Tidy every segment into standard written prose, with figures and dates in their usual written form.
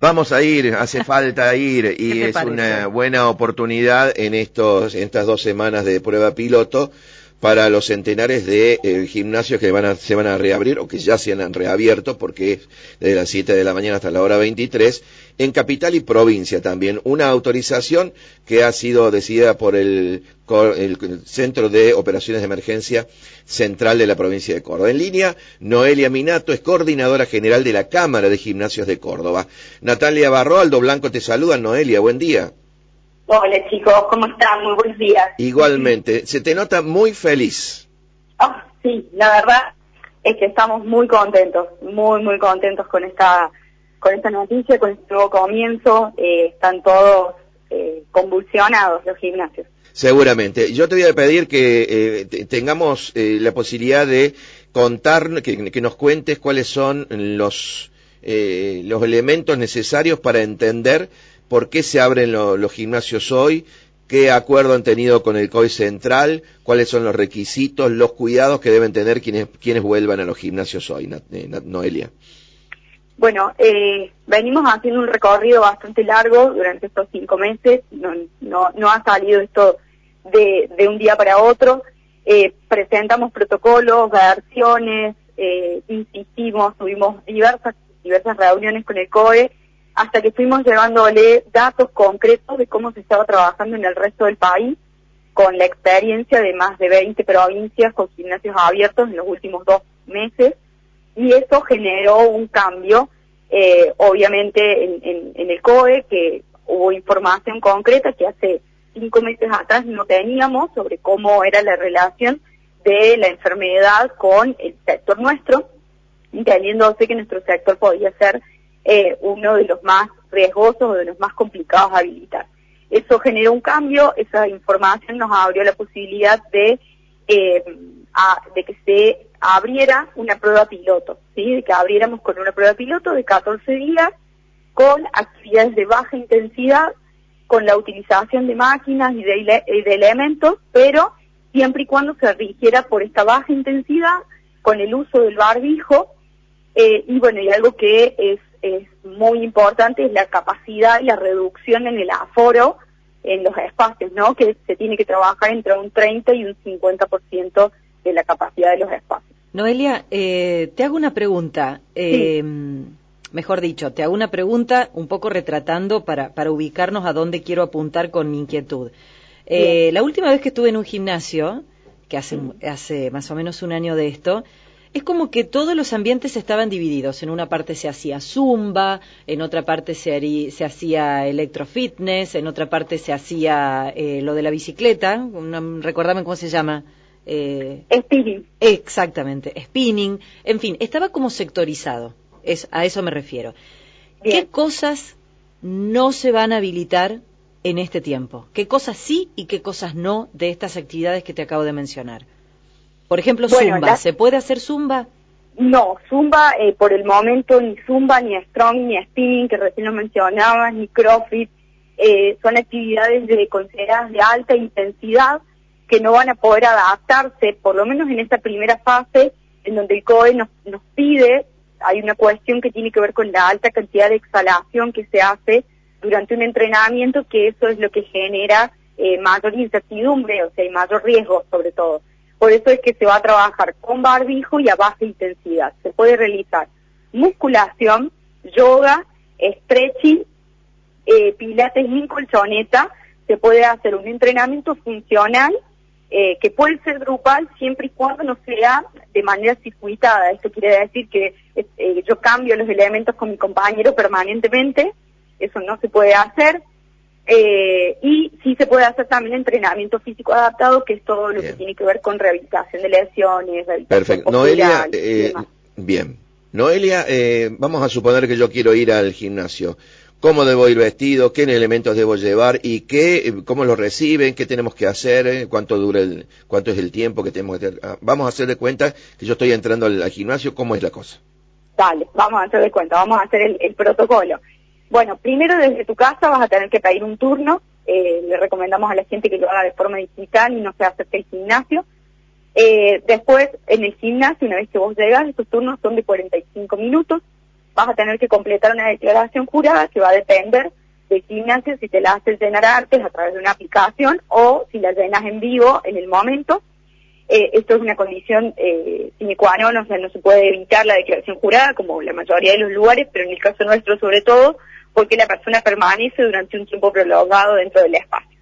Vamos a ir, hace falta ir, y es una buena oportunidad en estas 2 semanas de prueba piloto para los centenares de gimnasios que se van a reabrir o que ya se han reabierto, porque es desde las 7 de la mañana hasta la hora 23, en capital y provincia también. Una autorización que ha sido decidida por el Centro de Operaciones de Emergencia Central de la provincia de Córdoba. En línea, Noelia Minato es coordinadora general de la Cámara de Gimnasios de Córdoba. Natalia Barro, Aldo Blanco te saluda. Noelia, buen día. Hola chicos, ¿cómo están? Muy buenos días. Igualmente, se te nota muy feliz. Sí, la verdad es que estamos muy contentos con esta noticia, con este nuevo comienzo. Están todos convulsionados los gimnasios. Seguramente. Yo te voy a pedir que tengamos la posibilidad de contar, que nos cuentes cuáles son los elementos necesarios para entender por qué se abren los gimnasios hoy, qué acuerdo han tenido con el COE Central, cuáles son los requisitos, los cuidados que deben tener quienes vuelvan a los gimnasios hoy, Noelia. Bueno, venimos haciendo un recorrido bastante largo durante estos 5 meses, no ha salido esto de un día para otro. Presentamos protocolos, versiones, insistimos, tuvimos diversas reuniones con el COE, hasta que fuimos llevándole datos concretos de cómo se estaba trabajando en el resto del país, con la experiencia de más de 20 provincias con gimnasios abiertos en los últimos 2 meses, y eso generó un cambio, obviamente, en el COE, que hubo información concreta que hace 5 meses atrás no teníamos sobre cómo era la relación de la enfermedad con el sector nuestro, entendiéndose que nuestro sector podía ser uno de los más riesgosos o de los más complicados a habilitar. Eso generó un cambio, esa información nos abrió la posibilidad de que se abriera una prueba piloto, ¿sí? De que abriéramos con una prueba piloto de 14 días, con actividades de baja intensidad, con la utilización de máquinas y de elementos, pero siempre y cuando se rigiera por esta baja intensidad, con el uso del barbijo, y bueno, y algo que es muy importante es la capacidad y la reducción en el aforo en los espacios, ¿no? Que se tiene que trabajar entre un 30 y un 50% de la capacidad de los espacios. Noelia, te hago una pregunta, Sí. Mejor dicho, te hago una pregunta un poco retratando para ubicarnos a dónde quiero apuntar con mi inquietud. La última vez que estuve en un gimnasio, que hace más o menos un año de esto, es como que todos los ambientes estaban divididos. En una parte se hacía zumba, en otra parte se hacía electrofitness, en otra parte se hacía lo de la bicicleta, recordame cómo se llama. Spinning. Exactamente, spinning. En fin, estaba como sectorizado. A eso me refiero. Bien. ¿Qué cosas no se van a habilitar en este tiempo? ¿Qué cosas sí y qué cosas no de estas actividades que te acabo de mencionar? Por ejemplo, Bueno, zumba. ¿Se puede hacer zumba? No, zumba por el momento, ni zumba, ni strong, ni spinning, que recién lo mencionabas, ni crossfit, son actividades consideradas de alta intensidad que no van a poder adaptarse, por lo menos en esta primera fase, en donde el COE nos pide. Hay una cuestión que tiene que ver con la alta cantidad de exhalación que se hace durante un entrenamiento, que eso es lo que genera mayor incertidumbre, o sea, y mayor riesgo sobre todo. Por eso es que se va a trabajar con barbijo y a baja intensidad. Se puede realizar musculación, yoga, stretching, pilates en colchoneta. Se puede hacer un entrenamiento funcional que puede ser grupal siempre y cuando no sea de manera circuitada. Esto quiere decir que yo cambio los elementos con mi compañero permanentemente. Eso no se puede hacer. Y sí se puede hacer también entrenamiento físico adaptado, que es todo lo que tiene que ver con rehabilitación de lesiones, rehabilitación. Perfecto. Postural, Noelia, bien. Noelia, vamos a suponer que yo quiero ir al gimnasio. ¿Cómo debo ir vestido? ¿Qué elementos debo llevar? ¿Y cómo lo reciben? ¿Qué tenemos que hacer? ¿Cuánto es el tiempo que tenemos que tener? Vamos a hacer de cuenta que yo estoy entrando al gimnasio. ¿Cómo es la cosa? Dale, vamos a hacer de cuenta, vamos a hacer el protocolo. Bueno, primero desde tu casa vas a tener que pedir un turno. Le recomendamos a la gente que lo haga de forma digital y no se acerque al gimnasio. Después, en el gimnasio, una vez que vos llegas, estos turnos son de 45 minutos. vas a tener que completar una declaración jurada que va a depender del gimnasio, si te la haces llenar antes a través de una aplicación o si la llenas en vivo en el momento. Esto es una condición sine qua non, o sea, no se puede evitar la declaración jurada, como la mayoría de los lugares, pero en el caso nuestro sobre todo, porque la persona permanece durante un tiempo prolongado dentro del espacio.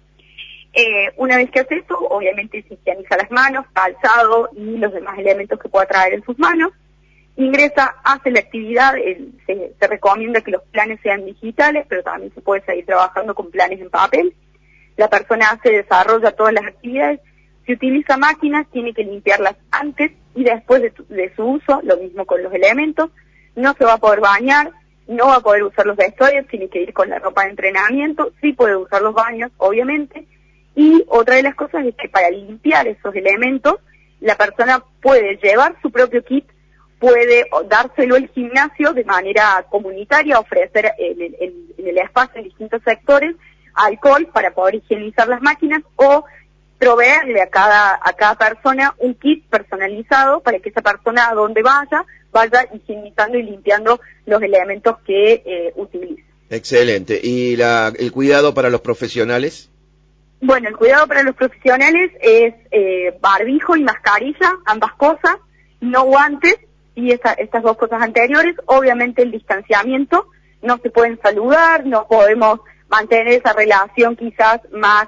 Una vez que hace eso, obviamente se higieniza las manos, calzado y los demás elementos que pueda traer en sus manos. Ingresa, hace la actividad, se recomienda que los planes sean digitales, pero también se puede seguir trabajando con planes en papel. La persona desarrolla todas las actividades. Si utiliza máquinas, tiene que limpiarlas antes y después de su uso, lo mismo con los elementos. No se va a poder bañar, no va a poder usar los vestuarios, tiene que ir con la ropa de entrenamiento, sí puede usar los baños, obviamente. Y otra de las cosas es que para limpiar esos elementos, la persona puede llevar su propio kit, puede dárselo al gimnasio de manera comunitaria, ofrecer en el espacio en distintos sectores alcohol para poder higienizar las máquinas o proveerle a cada persona un kit personalizado para que esa persona a donde vaya higienizando y limpiando los elementos que utilice. Excelente. ¿Y el cuidado para los profesionales? Bueno, el cuidado para los profesionales es barbijo y mascarilla, ambas cosas, no guantes y estas dos cosas anteriores. Obviamente el distanciamiento, no se pueden saludar, no podemos mantener esa relación quizás más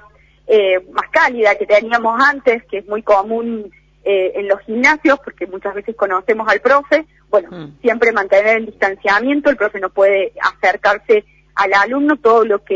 cálida que teníamos antes, que es muy común en los gimnasios, porque muchas veces conocemos al profe. Bueno, siempre mantener el distanciamiento, el profe no puede acercarse al alumno, todos los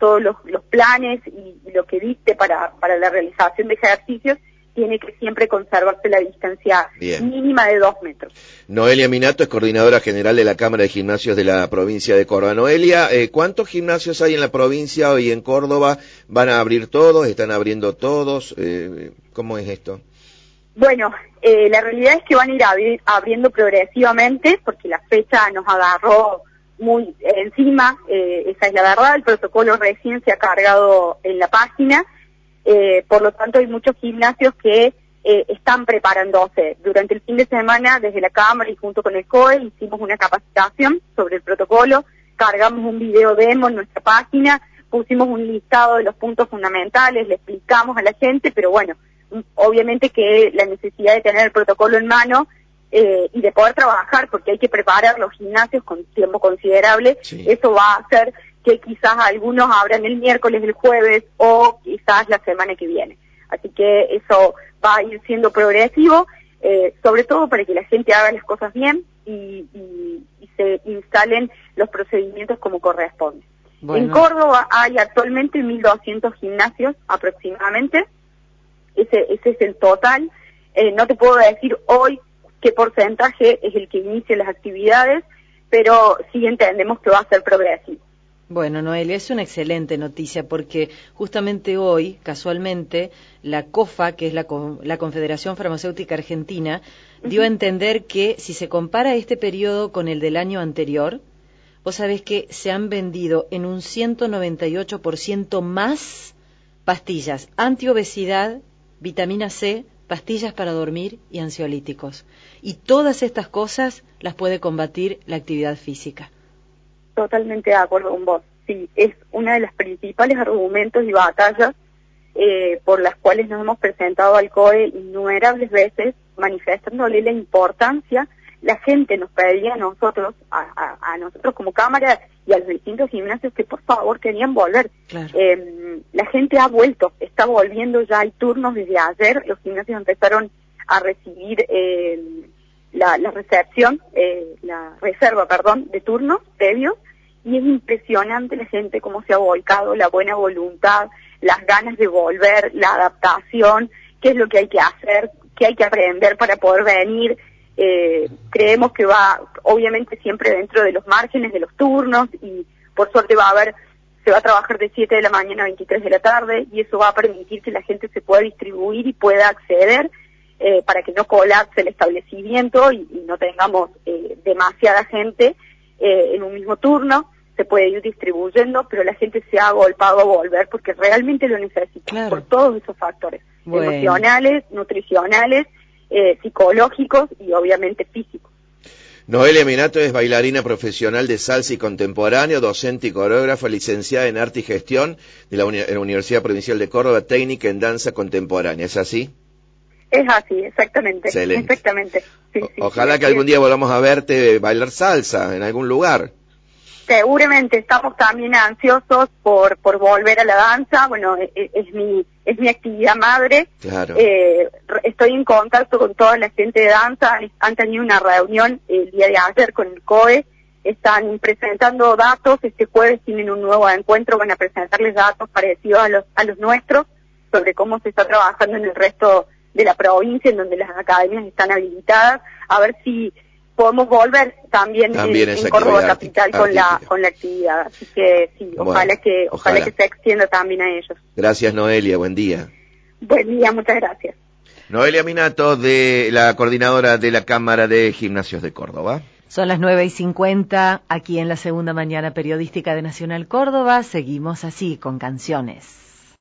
planes y lo que dicte para la realización de ejercicios, tiene que siempre conservarse la distancia mínima de 2 metros. Noelia Minato es coordinadora general de la Cámara de Gimnasios de la provincia de Córdoba. Noelia, ¿cuántos gimnasios hay en la provincia y en Córdoba? ¿Van a abrir todos? ¿Están abriendo todos? ¿Cómo es esto? Bueno, la realidad es que van a ir abriendo progresivamente, porque la fecha nos agarró muy encima, esa es la verdad. El protocolo recién se ha cargado en la página. Por lo tanto hay muchos gimnasios que están preparándose. Durante el fin de semana, desde la Cámara y junto con el COE, hicimos una capacitación sobre el protocolo, cargamos un video demo en nuestra página, pusimos un listado de los puntos fundamentales, le explicamos a la gente, pero bueno, obviamente que la necesidad de tener el protocolo en mano y de poder trabajar, porque hay que preparar los gimnasios con tiempo considerable, eso va a hacer que quizás algunos abran el miércoles, el jueves o quizás la semana que viene. Así que eso va a ir siendo progresivo, sobre todo para que la gente haga las cosas bien y se instalen los procedimientos como corresponde. Bueno. En Córdoba hay actualmente 1.200 gimnasios aproximadamente, ese es el total. No te puedo decir hoy qué porcentaje es el que inicie las actividades, pero sí entendemos que va a ser progresivo. Bueno, Noelia, es una excelente noticia porque justamente hoy, casualmente, la COFA, que es la Confederación Farmacéutica Argentina, dio a entender que si se compara este periodo con el del año anterior, vos sabés que se han vendido en un 198% más pastillas antiobesidad, vitamina C, pastillas para dormir y ansiolíticos. Y todas estas cosas las puede combatir la actividad física. Totalmente de acuerdo con vos. Sí, es uno de los principales argumentos y batallas por las cuales nos hemos presentado al COE innumerables veces, manifestándole la importancia. La gente nos pedía a nosotros como Cámara y a los distintos gimnasios que por favor querían volver. Claro. La gente ha vuelto, está volviendo, ya hay turnos desde ayer, los gimnasios empezaron a recibir la reserva de turnos previos, y es impresionante la gente cómo se ha volcado, la buena voluntad, las ganas de volver, la adaptación, qué es lo que hay que hacer, qué hay que aprender para poder venir. Creemos que va, obviamente siempre dentro de los márgenes de los turnos, y por suerte se va a trabajar de 7 de la mañana a 23 de la tarde, y eso va a permitir que la gente se pueda distribuir y pueda acceder para que no colapse el establecimiento y no tengamos demasiada gente en un mismo turno. Se puede ir distribuyendo, pero la gente se ha agolpado a volver porque realmente lo necesita, por todos esos factores, emocionales, nutricionales, psicológicos y obviamente físicos. Noelia Minato es bailarina profesional de salsa y contemporáneo, docente y coreógrafa, licenciada en Arte y Gestión de la Universidad Provincial de Córdoba, técnica en danza contemporánea. ¿Es así? Es así, exactamente. Excelente. Exactamente. Sí, Ojalá que algún día volvamos a verte bailar salsa en algún lugar. Seguramente estamos también ansiosos por volver a la danza. Bueno, es mi actividad madre. Claro. Estoy en contacto con toda la gente de danza. Han tenido una reunión el día de ayer con el COE. Están presentando datos. Este jueves tienen un nuevo encuentro. Van a presentarles datos parecidos a los nuestros sobre cómo se está trabajando en el resto de la provincia, en donde las academias están habilitadas. A ver si podemos volver también en Córdoba capital con la actividad, así que sí, ojalá que se extienda también a ellos. Gracias, Noelia, buen día. Buen día, muchas gracias. Noelia Minato, de la coordinadora de la Cámara de Gimnasios de Córdoba. Son las 9:50, aquí en la segunda mañana periodística de Nacional Córdoba, seguimos así con canciones.